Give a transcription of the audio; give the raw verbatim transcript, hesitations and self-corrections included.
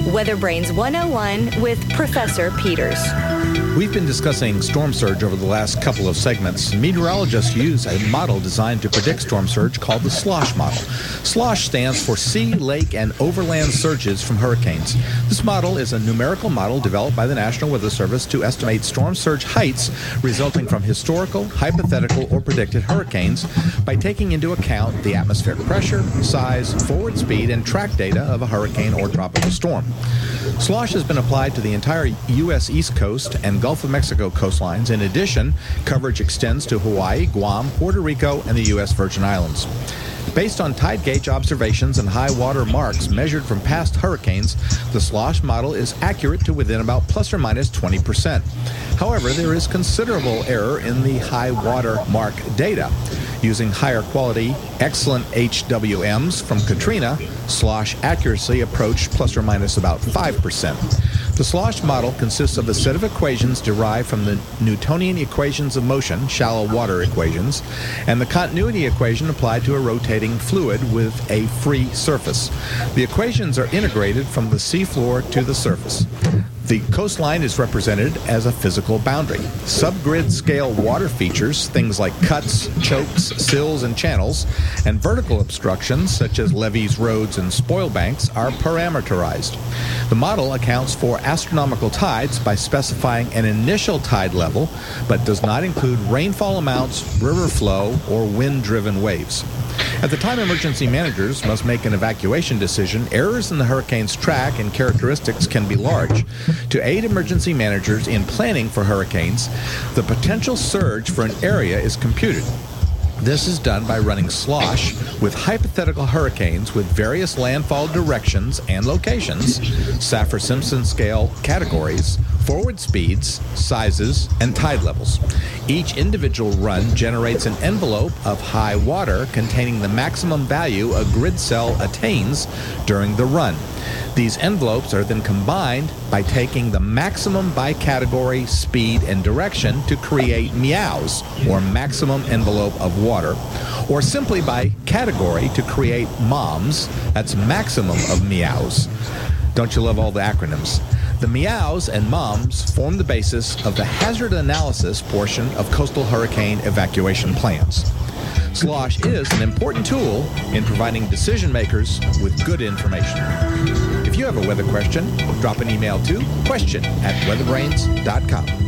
Weather Brains one oh one with Professor Peters. We've been discussing storm surge over the last couple of segments. Meteorologists use a model designed to predict storm surge called the SLOSH model. SLOSH stands for Sea, Lake, and Overland Surges from Hurricanes. This model is a numerical model developed by the National Weather Service to estimate storm surge heights resulting from historical, hypothetical, or predicted hurricanes by taking into account the atmospheric pressure, size, forward speed, and track data of a hurricane or tropical storm. SLOSH has been applied to the entire U S East Coast and Gulf of Mexico coastlines. In addition, coverage extends to Hawaii, Guam, Puerto Rico, and the U S Virgin Islands. Based on tide gauge observations and high water marks measured from past hurricanes, the SLOSH model is accurate to within about plus or minus twenty percent. However, there is considerable error in the high water mark data. Using higher quality, excellent H W Ms from Katrina, SLOSH accuracy approached plus or minus about five percent. The SLOSH model consists of a set of equations derived from the Newtonian equations of motion, shallow water equations, and the continuity equation applied to a rotating fluid with a free surface. The equations are integrated from the seafloor to the surface. The coastline is represented as a physical boundary. Subgrid scale water features, things like cuts, chokes, sills, and channels, and vertical obstructions such as levees, roads, and spoil banks are parameterized. The model accounts for astronomical tides by specifying an initial tide level, but does not include rainfall amounts, river flow, or wind-driven waves. At the time emergency managers must make an evacuation decision, errors in the hurricane's track and characteristics can be large. To aid emergency managers in planning for hurricanes, the potential surge for an area is computed. This is done by running SLOSH with hypothetical hurricanes with various landfall directions and locations, Saffir-Simpson scale categories, forward speeds, sizes, and tide levels. Each individual run generates an envelope of high water containing the maximum value a grid cell attains during the run. These envelopes are then combined by taking the maximum by category, speed, and direction to create meows, or maximum envelope of water, or simply by category to create MOMS, that's maximum of meows. Don't you love all the acronyms? The meows and MOMS form the basis of the hazard analysis portion of coastal hurricane evacuation plans. SLOSH is an important tool in providing decision makers with good information. If you have a weather question, drop an email to question at weatherbrains dot com.